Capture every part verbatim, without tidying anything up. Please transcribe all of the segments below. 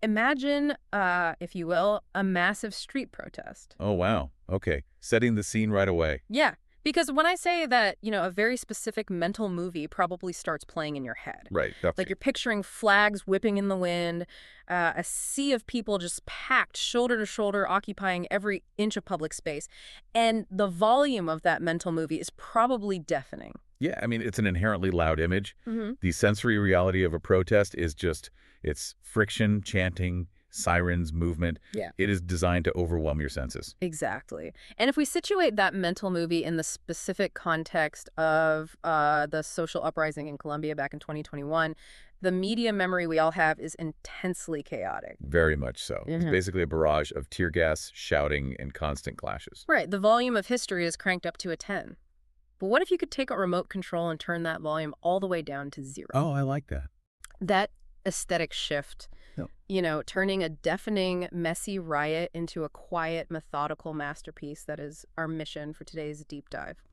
Imagine, uh, if you will, a massive street protest. Oh, wow. Okay. Setting the scene right away. Yeah, because when I say that, you know, a very specific mental movie probably starts playing in your head. Right. Like Okay. you're picturing flags whipping in the wind, uh, a sea of people just packed shoulder to shoulder, occupying every inch of public space. And the volume of that mental movie is probably deafening. Yeah, I mean, it's an inherently loud image. Mm-hmm. The sensory reality of a protest is just, it's friction, chanting, sirens, movement. Yeah. It is designed to overwhelm your senses. Exactly. And if we situate that mental movie in the specific context of uh, the social uprising in Colombia back in twenty twenty-one, the media memory we all have is intensely chaotic. Very much so. It's Mhm. basically a barrage of tear gas, shouting, and constant clashes. Right. The volume of history is cranked up to a ten. But what if you could take a remote control and turn that volume all the way down to zero? Oh, I like that. That aesthetic shift, No. you know, turning a deafening, messy riot into a quiet, methodical masterpiece, that is our mission for today's deep dive.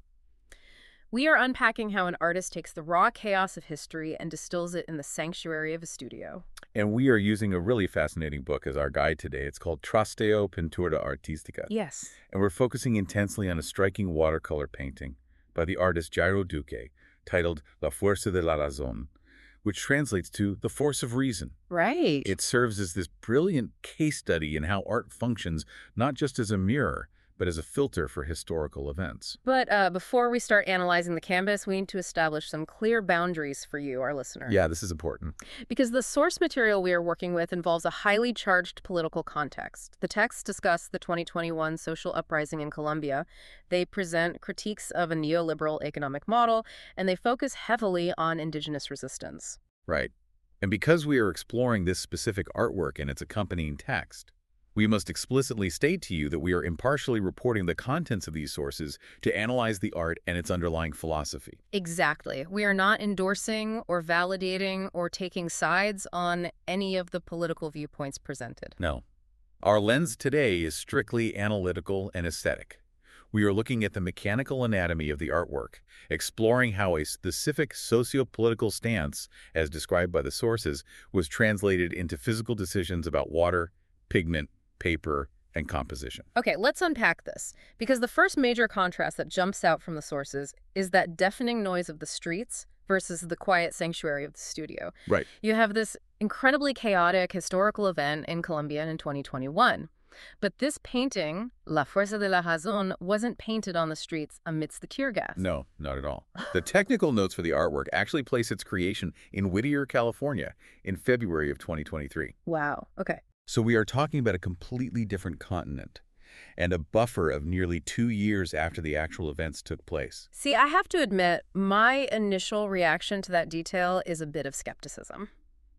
We are unpacking how an artist takes the raw chaos of history and distills it in the sanctuary of a studio. And we are using a really fascinating book as our guide today. It's called Trasteo Pintura Artística. Yes. And we're focusing intensely on a striking watercolor painting by the artist Jairo Duque, titled La Fuerza de la Razón, which translates to The Force of Reason. Right. It serves as this brilliant case study in how art functions not just as a mirror, but as a filter for historical events. But uh, before we start analyzing the canvas, we need to establish some clear boundaries for you, our listener. Yeah, this is important. Because the source material we are working with involves a highly charged political context. The texts discuss the twenty twenty-one social uprising in Colombia. They present critiques of a neoliberal economic model, and they focus heavily on indigenous resistance. Right. And because we are exploring this specific artwork and its accompanying text, we must explicitly state to you that we are impartially reporting the contents of these sources to analyze the art and its underlying philosophy. Exactly. We are not endorsing or validating or taking sides on any of the political viewpoints presented. No. Our lens today is strictly analytical and aesthetic. We are looking at the mechanical anatomy of the artwork, exploring how a specific socio-political stance, as described by the sources, was translated into physical decisions about water, pigment, paper, and composition. Okay, let's unpack this, because the first major contrast that jumps out from the sources is that deafening noise of the streets versus the quiet sanctuary of the studio. Right. You have this incredibly chaotic historical event in Colombia in twenty twenty-one. But this painting, La Fuerza de la Razón, wasn't painted on the streets amidst the tear gas. No, not at all. The technical notes for the artwork actually place its creation in Whittier, California in February of twenty twenty-three. Wow, okay. So we are talking about a completely different continent and a buffer of nearly two years after the actual events took place. See, I have to admit, my initial reaction to that detail is a bit of skepticism.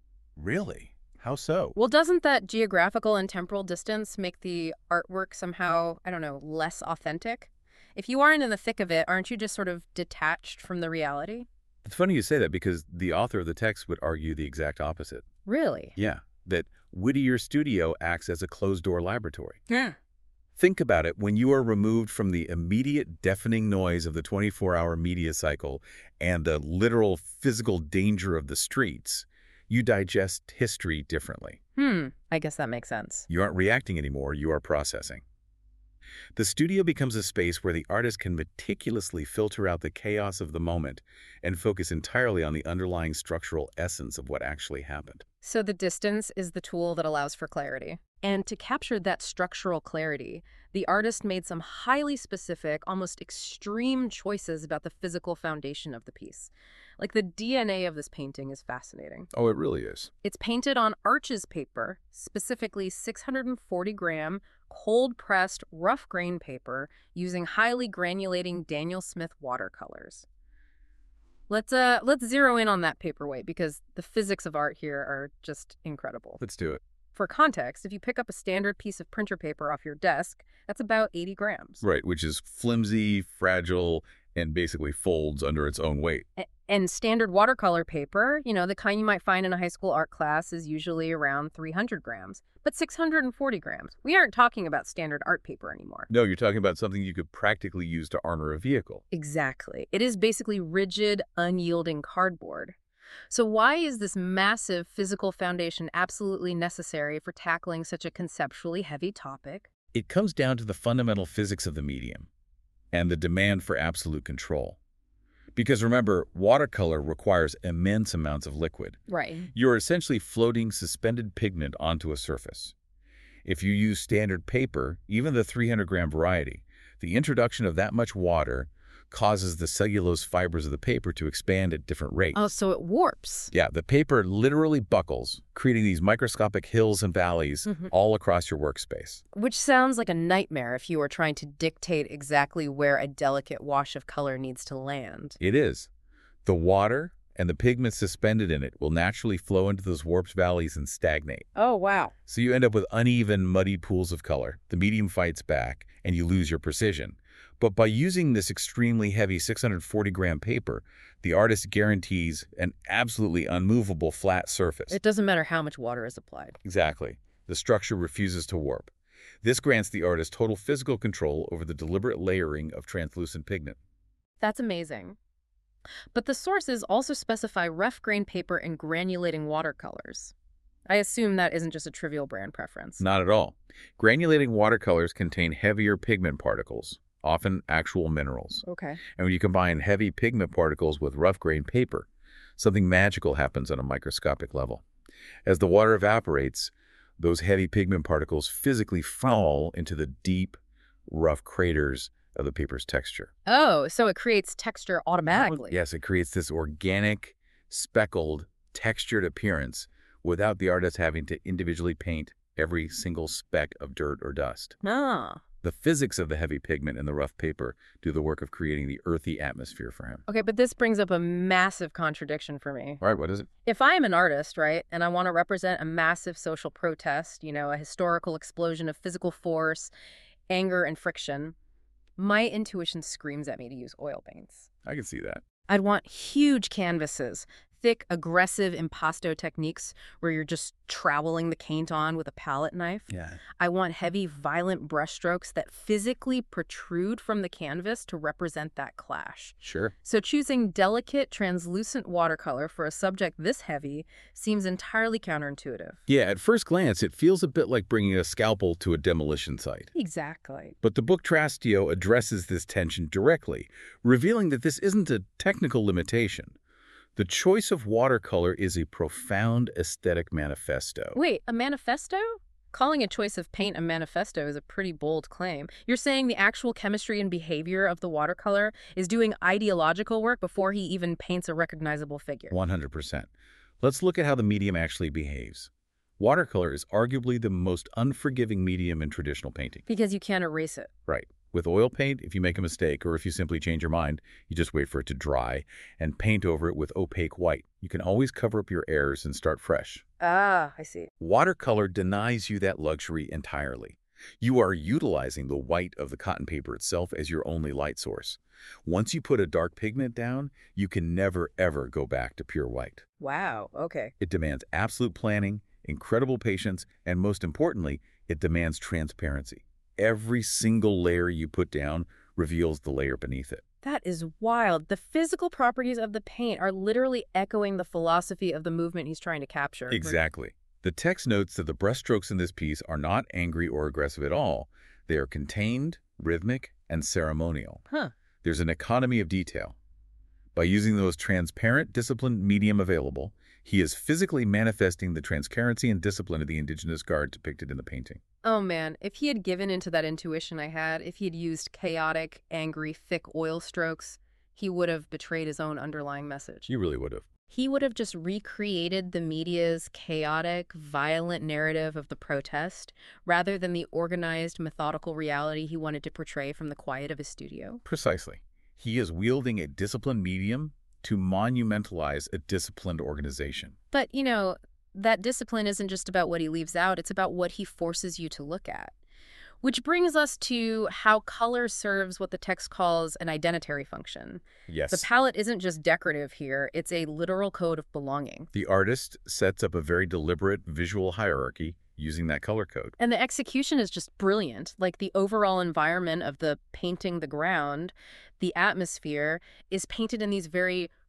Really? How so? Well, doesn't that geographical and temporal distance make the artwork somehow, I don't know, less authentic? If you aren't in the thick of it, aren't you just sort of detached from the reality? It's funny you say that because the author of the text would argue the exact opposite. Really? Yeah, that Whittier Studio acts as a closed-door laboratory. Yeah. Think about it. When you are removed from the immediate deafening noise of the twenty-four hour media cycle and the literal physical danger of the streets, you digest history differently. Hmm, I guess that makes sense. You aren't reacting anymore, you are processing. The studio becomes a space where the artist can meticulously filter out the chaos of the moment and focus entirely on the underlying structural essence of what actually happened. So the distance is the tool that allows for clarity. And to capture that structural clarity, the artist made some highly specific, almost extreme choices about the physical foundation of the piece. Like, the D N A of this painting is fascinating. Oh, it really is. It's painted on Arches paper, specifically six hundred forty gram cold-pressed rough grain paper using highly granulating Daniel Smith watercolors. Let's uh let's zero in on that paperweight because the physics of art here are just incredible. Let's do it. For context, if you pick up a standard piece of printer paper off your desk, that's about eighty grams. Right, which is flimsy, fragile, and basically folds under its own weight. A- And standard watercolor paper, you know, the kind you might find in a high school art class, is usually around three hundred grams, but six hundred forty grams. We aren't talking about standard art paper anymore. No, you're talking about something you could practically use to armor a vehicle. Exactly. It is basically rigid, unyielding cardboard. So why is this massive physical foundation absolutely necessary for tackling such a conceptually heavy topic? It comes down to the fundamental physics of the medium and the demand for absolute control. Because remember, watercolor requires immense amounts of liquid. Right. You're essentially floating suspended pigment onto a surface. If you use standard paper, even the three hundred gram variety, the introduction of that much water causes the cellulose fibers of the paper to expand at different rates. Oh, so it warps. Yeah, the paper literally buckles, creating these microscopic hills and valleys Mm-hmm. all across your workspace. Which sounds like a nightmare if you were trying to dictate exactly where a delicate wash of color needs to land. It is. The water and the pigment suspended in it will naturally flow into those warped valleys and stagnate. Oh, wow. So you end up with uneven, muddy pools of color. The medium fights back, and you lose your precision. But by using this extremely heavy six hundred forty gram paper, the artist guarantees an absolutely unmovable flat surface. It doesn't matter how much water is applied. Exactly. The structure refuses to warp. This grants the artist total physical control over the deliberate layering of translucent pigment. That's amazing. But the sources also specify rough grain paper and granulating watercolors. I assume that isn't just a trivial brand preference. Not at all. Granulating watercolors contain heavier pigment particles, often actual minerals. Okay. And when you combine heavy pigment particles with rough grain paper, something magical happens on a microscopic level. As the water evaporates, those heavy pigment particles physically fall into the deep, rough craters of the paper's texture. Oh, so it creates texture automatically. Yes, it creates this organic, speckled, textured appearance without the artist having to individually paint every single speck of dirt or dust. Ah. The physics of the heavy pigment in the rough paper do the work of creating the earthy atmosphere for him. Okay, but this brings up a massive contradiction for me. All right, what is it? If I'm an artist, right, and I want to represent a massive social protest, you know, a historical explosion of physical force, anger, and friction, my intuition screams at me to use oil paints. I can see that. I'd want huge canvases, thick, aggressive impasto techniques where you're just troweling the paint on with a palette knife. Yeah. I want heavy, violent brushstrokes that physically protrude from the canvas to represent that clash. Sure. So choosing delicate, translucent watercolor for a subject this heavy seems entirely counterintuitive. Yeah, at first glance, it feels a bit like bringing a scalpel to a demolition site. Exactly. But the book Trastio addresses this tension directly, revealing that this isn't a technical limitation. The choice of watercolor is a profound aesthetic manifesto. Wait, a manifesto? Calling a choice of paint a manifesto is a pretty bold claim. You're saying the actual chemistry and behavior of the watercolor is doing ideological work before he even paints a recognizable figure. one hundred percent. Let's look at how the medium actually behaves. Watercolor is arguably the most unforgiving medium in traditional painting. Because you can't erase it. Right. With oil paint, if you make a mistake or if you simply change your mind, you just wait for it to dry and paint over it with opaque white. You can always cover up your errors and start fresh. Ah, I see. Watercolor denies you that luxury entirely. You are utilizing the white of the cotton paper itself as your only light source. Once you put a dark pigment down, you can never, ever go back to pure white. Wow, okay. It demands absolute planning, incredible patience, and most importantly, it demands transparency. Every single layer you put down reveals the layer beneath it. That is wild. The physical properties of the paint are literally echoing the philosophy of the movement he's trying to capture. Exactly. The text notes that the brushstrokes in this piece are not angry or aggressive at all. They are contained, rhythmic, and ceremonial. Huh. There's an economy of detail. By using the most transparent, disciplined medium available, he is physically manifesting the transparency and discipline of the indigenous guard depicted in the painting. Oh man, if he had given into that intuition I had, if he had used chaotic, angry, thick oil strokes, he would have betrayed his own underlying message. You really would have. He would have just recreated the media's chaotic, violent narrative of the protest, rather than the organized, methodical reality he wanted to portray from the quiet of his studio. Precisely. He is wielding a disciplined medium to monumentalize a disciplined organization. But, you know, that discipline isn't just about what he leaves out, it's about what he forces you to look at. Which brings us to how color serves what the text calls an identitary function. Yes. The palette isn't just decorative here, it's a literal code of belonging. The artist sets up a very deliberate visual hierarchy using that color code. And the execution is just brilliant. Like the overall environment of the painting the ground, the atmosphere is painted in these very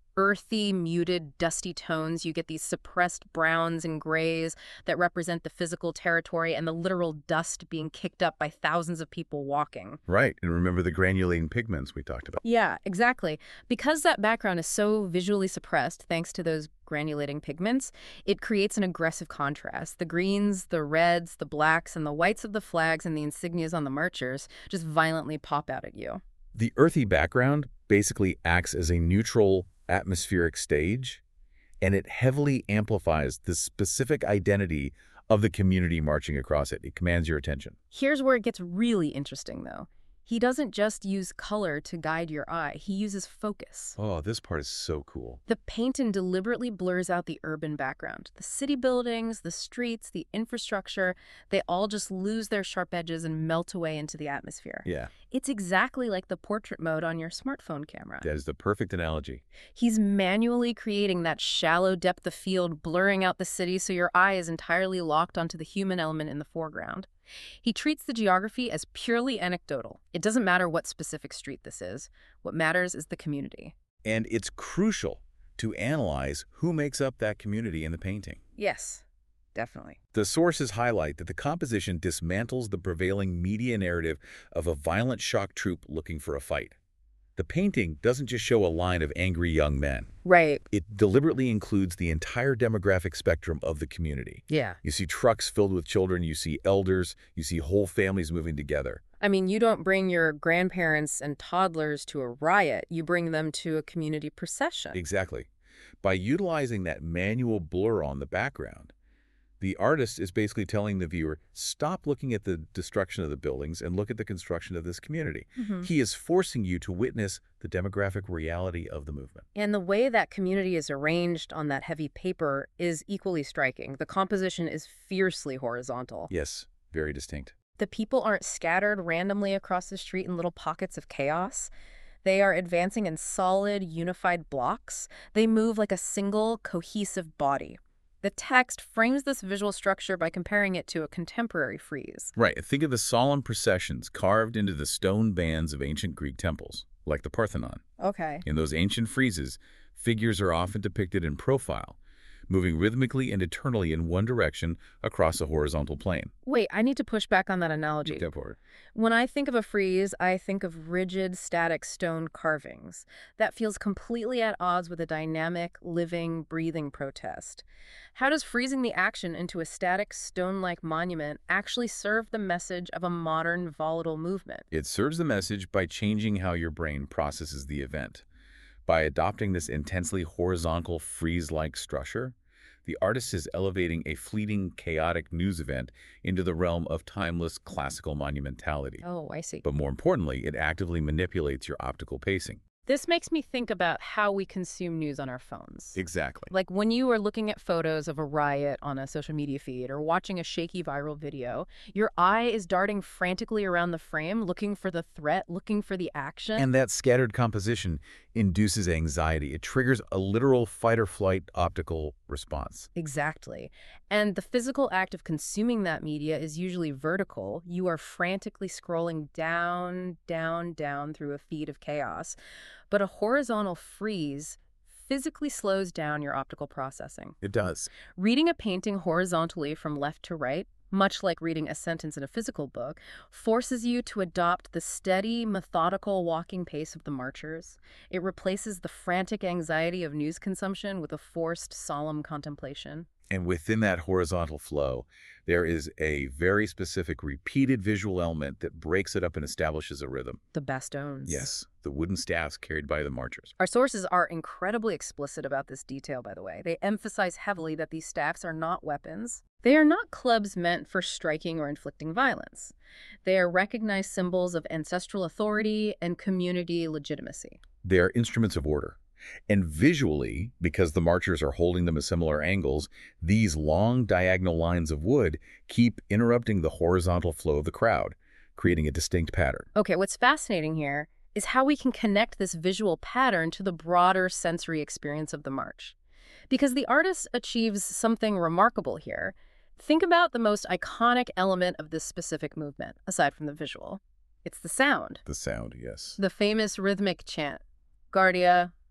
earthy, muted, dusty tones. You get these suppressed browns and grays that represent the physical territory and the literal dust being kicked up by thousands of people walking. Right, and remember the granulating pigments we talked about. Yeah, exactly. Because that background is so visually suppressed thanks to those granulating pigments, it creates an aggressive contrast. The greens, the reds, the blacks, and the whites of the flags and the insignias on the marchers just violently pop out at you. The earthy background basically acts as a neutral atmospheric stage, and it heavily amplifies the specific identity of the community marching across it. It commands your attention. Here's where it gets really interesting, though. He doesn't just use color to guide your eye. He uses focus. Oh, this part is so cool. The painting deliberately blurs out the urban background. The city buildings, the streets, the infrastructure, they all just lose their sharp edges and melt away into the atmosphere. Yeah, It's exactly like the portrait mode on your smartphone camera. that is the perfect analogy. He's manually creating that shallow depth of field, blurring out the city so your eye is entirely locked onto the human element in the foreground. He treats the geography as purely anecdotal. It doesn't matter what specific street this is. What matters is the community. And it's crucial to analyze who makes up that community in the painting. Yes, definitely. The sources highlight that the composition dismantles the prevailing media narrative of a violent shock troop looking for a fight. The painting doesn't just show a line of angry young men. Right. It deliberately includes the entire demographic spectrum of the community. Yeah. You see trucks filled with children, you see elders, you see whole families moving together. I mean, you don't bring your grandparents and toddlers to a riot. You bring them to a community procession. Exactly. By utilizing that manual blur on the background, the artist is basically telling the viewer, stop looking at the destruction of the buildings and look at the construction of this community. Mhm. He is forcing you to witness the demographic reality of the movement. And the way that community is arranged on that heavy paper is equally striking. The composition is fiercely horizontal. Yes, very distinct. The people aren't scattered randomly across the street in little pockets of chaos. They are advancing in solid, unified blocks. They move like a single, cohesive body. The text frames this visual structure by comparing it to a contemporary frieze. Right. Think of the solemn processions carved into the stone bands of ancient Greek temples, like the Parthenon. Okay. In those ancient friezes, figures are often depicted in profile, moving rhythmically and eternally in one direction across a horizontal plane. Wait, I need to push back on that analogy. Go for it. When I think of a frieze, I think of rigid, static stone carvings. That feels completely at odds with a dynamic, living, breathing protest. How does freezing the action into a static, stone-like monument actually serve the message of a modern, volatile movement? It serves the message by changing how your brain processes the event. By adopting this intensely horizontal, frieze-like structure, the artist is elevating a fleeting, chaotic news event into the realm of timeless, classical monumentality. Oh, I see. But more importantly, it actively manipulates your optical pacing. This makes me think about how we consume news on our phones. Exactly. Like when you are looking at photos of a riot on a social media feed or watching a shaky viral video, your eye is darting frantically around the frame, looking for the threat, looking for the action. And that scattered composition induces anxiety. It triggers a literal fight-or-flight optical response. Exactly. And the physical act of consuming that media is usually vertical. You are frantically scrolling down, down, down through a feed of chaos. But a horizontal frieze physically slows down your optical processing. It does. Reading a painting horizontally from left to right, much like reading a sentence in a physical book, forces you to adopt the steady, methodical walking pace of the marchers. It replaces the frantic anxiety of news consumption with a forced, solemn contemplation. And within that horizontal flow, there is a very specific repeated visual element that breaks it up and establishes a rhythm. The bastones. Yes, the wooden staffs carried by the marchers. Our sources are incredibly explicit about this detail, by the way. They emphasize heavily that these staffs are not weapons. They are not clubs meant for striking or inflicting violence. They are recognized symbols of ancestral authority and community legitimacy. They are instruments of order. And visually, because the marchers are holding them at similar angles, these long diagonal lines of wood keep interrupting the horizontal flow of the crowd, creating a distinct pattern. Okay, what's fascinating here is how we can connect this visual pattern to the broader sensory experience of the march. Because the artist achieves something remarkable here. Think about the most iconic element of this specific movement, aside from the visual. It's the sound. The sound, yes. The famous rhythmic chant, Guardia,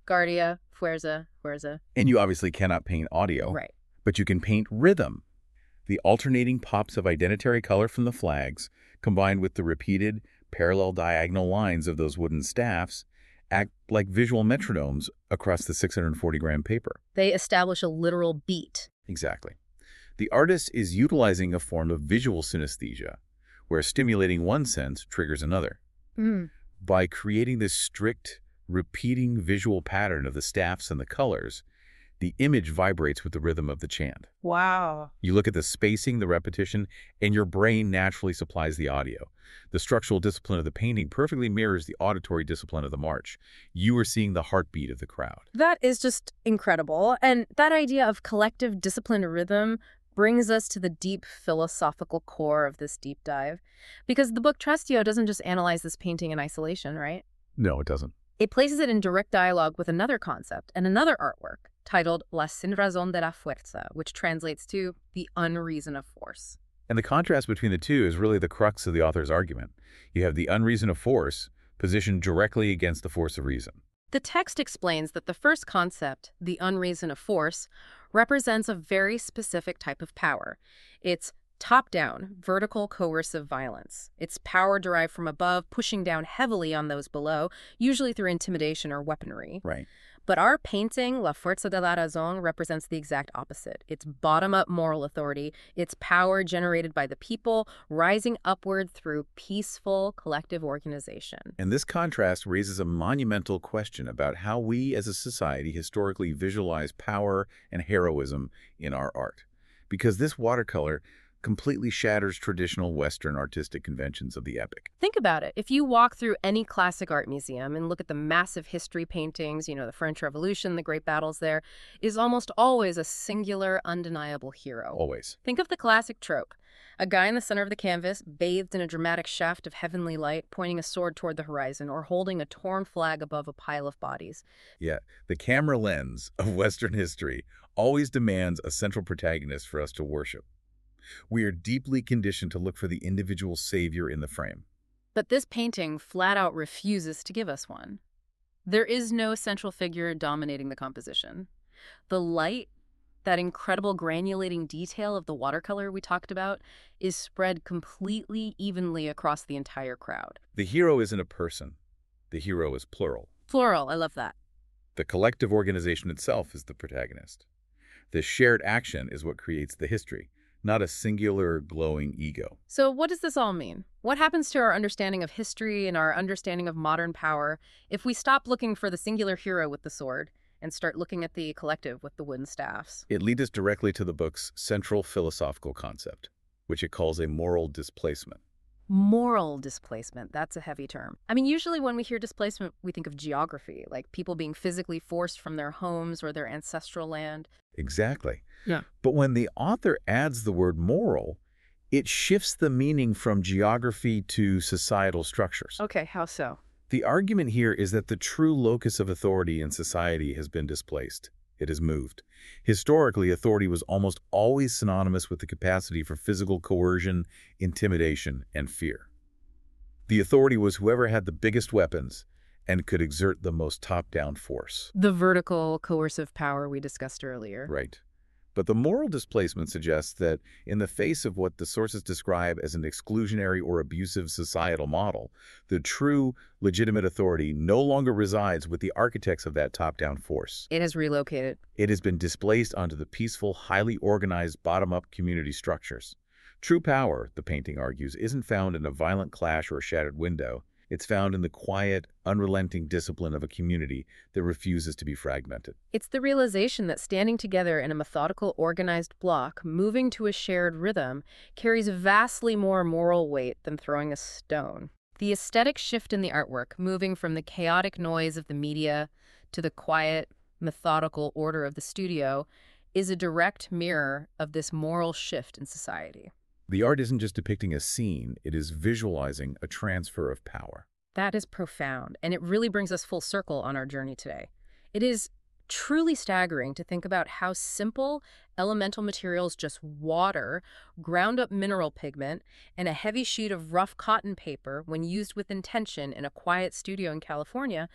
Guardia, Fuerza, Fuerza. And you obviously cannot paint audio, Right. but you can paint rhythm. The alternating pops of identitary color from the flags, combined with the repeated parallel diagonal lines of those wooden staffs, act like visual metronomes across the six hundred forty gram paper. They establish a literal beat. Exactly. The artist is utilizing a form of visual synesthesia, where stimulating one sense triggers another. Mm. By creating this strict, repeating visual pattern of the staffs and the colors, the image vibrates with the rhythm of the chant. Wow. You look at the spacing, the repetition, and your brain naturally supplies the audio. The structural discipline of the painting perfectly mirrors the auditory discipline of the march. You are seeing the heartbeat of the crowd. That is just incredible. And that idea of collective disciplined rhythm brings us to the deep philosophical core of this deep dive. Because the book Trestio doesn't just analyze this painting in isolation, right? No, it doesn't. It places it in direct dialogue with another concept and another artwork titled La Sin Razón de la Fuerza, which translates to The Unreason of Force. And the contrast between the two is really the crux of the author's argument. You have the unreason of force positioned directly against the force of reason. The text explains that the first concept, the unreason of force, represents a very specific type of power. It's top-down, vertical coercive violence. It's power derived from above, pushing down heavily on those below, usually through intimidation or weaponry. Right. But our painting, La Fuerza de la Razón, represents the exact opposite. It's bottom-up moral authority. It's power generated by the people, rising upward through peaceful collective organization. And this contrast raises a monumental question about how we as a society historically visualize power and heroism in our art. Because this watercolor completely shatters traditional Western artistic conventions of the epic. Think about it. If you walk through any classic art museum and look at the massive history paintings, you know, the French Revolution, the great battles there, is almost always a singular, undeniable hero. Always. Think of the classic trope. A guy in the center of the canvas, bathed in a dramatic shaft of heavenly light, pointing a sword toward the horizon or holding a torn flag above a pile of bodies. Yeah, the camera lens of Western history always demands a central protagonist for us to worship. We are deeply conditioned to look for the individual savior in the frame. But this painting flat out refuses to give us one. There is no central figure dominating the composition. The light, that incredible granulating detail of the watercolor we talked about, is spread completely evenly across the entire crowd. The hero isn't a person. The hero is plural. Plural, I love that. The collective organization itself is the protagonist. The shared action is what creates the history, not a singular glowing ego. So what does this all mean? What happens to our understanding of history and our understanding of modern power if we stop looking for the singular hero with the sword and start looking at the collective with the wooden staffs? It leads us directly to the book's central philosophical concept, which it calls a moral displacement. Moral displacement, that's a heavy term. I mean, usually when we hear displacement, we think of geography, like people being physically forced from their homes or their ancestral land. Exactly. Yeah. But when the author adds the word moral, it shifts the meaning from geography to societal structures. Okay, how so? The argument here is that the true locus of authority in society has been displaced. It has moved. Historically, authority was almost always synonymous with the capacity for physical coercion, intimidation, and fear. The authority was whoever had the biggest weapons and could exert the most top-down force. The vertical coercive power we discussed earlier. Right. But the moral displacement suggests that in the face of what the sources describe as an exclusionary or abusive societal model, the true, legitimate authority no longer resides with the architects of that top-down force. It has relocated. It has been displaced onto the peaceful, highly organized, bottom-up community structures. True power, the painting argues, isn't found in a violent clash or a shattered window. It's found in the quiet, unrelenting discipline of a community that refuses to be fragmented. It's the realization that standing together in a methodical, organized block, moving to a shared rhythm, carries vastly more moral weight than throwing a stone. The aesthetic shift in the artwork, moving from the chaotic noise of the media to the quiet, methodical order of the studio, is a direct mirror of this moral shift in society. The art isn't just depicting a scene, it is visualizing a transfer of power. That is profound, and it really brings us full circle on our journey today. It is truly staggering to think about how simple elemental materials, just water, ground-up mineral pigment, and a heavy sheet of rough cotton paper, when used with intention in a quiet studio in California,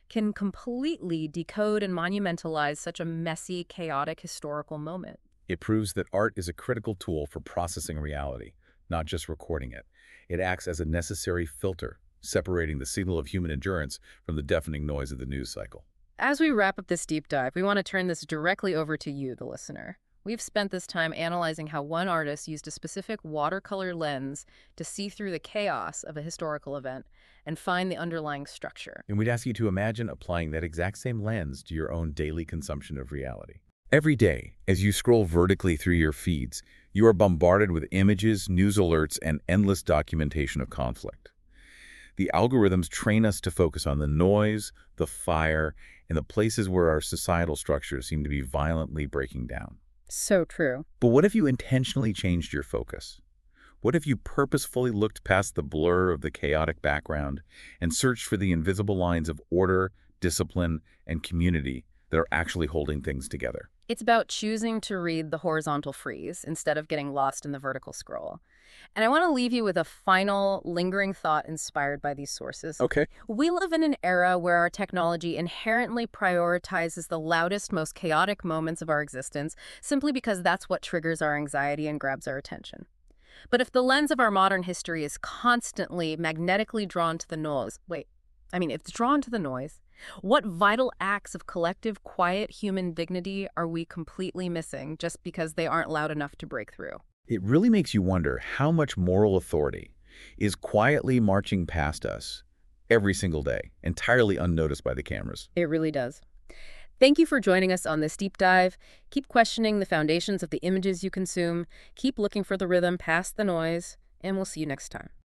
can completely decode and monumentalize such a messy, chaotic historical moment. It proves that art is a critical tool for processing reality, not just recording it. It acts as a necessary filter, separating the signal of human endurance from the deafening noise of the news cycle. As we wrap up this deep dive, we want to turn this directly over to you, the listener. We've spent this time analyzing how one artist used a specific watercolor lens to see through the chaos of a historical event and find the underlying structure. And we'd ask you to imagine applying that exact same lens to your own daily consumption of reality. Every day, as you scroll vertically through your feeds, you are bombarded with images, news alerts, and endless documentation of conflict. The algorithms train us to focus on the noise, the fire, and the places where our societal structures seem to be violently breaking down. So true. But what if you intentionally changed your focus? What if you purposefully looked past the blur of the chaotic background and searched for the invisible lines of order, discipline, and community that are actually holding things together? It's about choosing to read the horizontal frieze instead of getting lost in the vertical scroll. And I want to leave you with a final, lingering thought inspired by these sources. Okay. We live in an era where our technology inherently prioritizes the loudest, most chaotic moments of our existence simply because that's what triggers our anxiety and grabs our attention. But if the lens of our modern history is constantly magnetically drawn to the noise, wait, I mean, if it's drawn to the noise, what vital acts of collective, quiet human dignity are we completely missing just because they aren't loud enough to break through? It really makes you wonder how much moral authority is quietly marching past us every single day, entirely unnoticed by the cameras. It really does. Thank you for joining us on this deep dive. Keep questioning the foundations of the images you consume, keep looking for the rhythm past the noise, and we'll see you next time.